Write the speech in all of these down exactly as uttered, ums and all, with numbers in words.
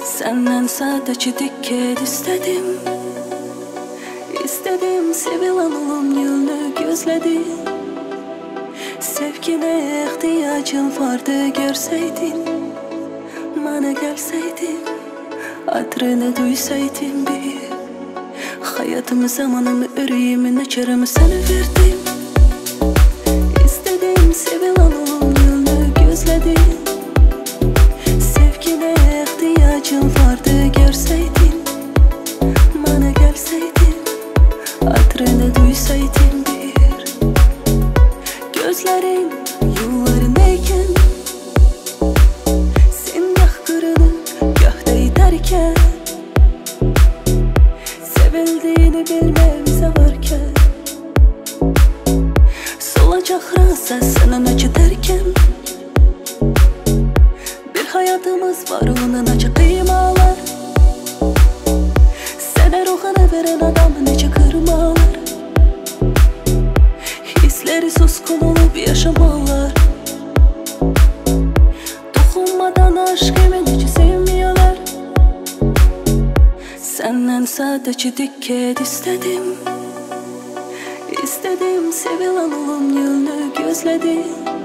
Senden sadece dikkat istedim. İstedim sevilen olum yolunu gözledim. Sevgine ihtiyacım vardı görseydin, bana gelseydin, adrını duysaydın bir. Hayatımı, zamanımı, yüreğimi, neçerimi sana verdim. İstedim sevilen olum yolunu gözledim. Sevgine ihtiyacım vardı görseydin, bana gelseydin, adrını duysaydın bir. Gözlerin yollarındayken, sen gah kırılıp gah da iterken, sevildiğini bilmemize varken, solacak rasa senin acı derken, bir hayatımız var onun acı kıymalar. Sana ruhunu veren adamı nece kırmalar. Hisleri suskun olup yaşamalar. Dokunmadan aşkımı nece sevmiyorlar. Senden sadece dikkat istedim. İstedim sevilen olum yolunu gözledim.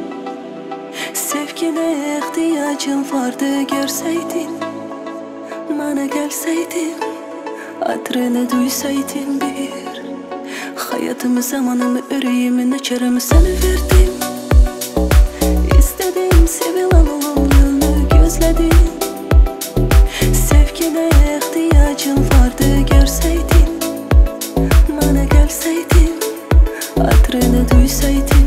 Sevgine ihtiyacım vardı görseydin, bana gelseydin, adrını duysaydın bir. Hayatımı, zamanımı, yüreğimi, neçerimi sana verdim. İstedim sevilen olum yolunu gözledim. Sevgine ihtiyacım vardı görseydin, bana gelseydin, adrını duysaydın.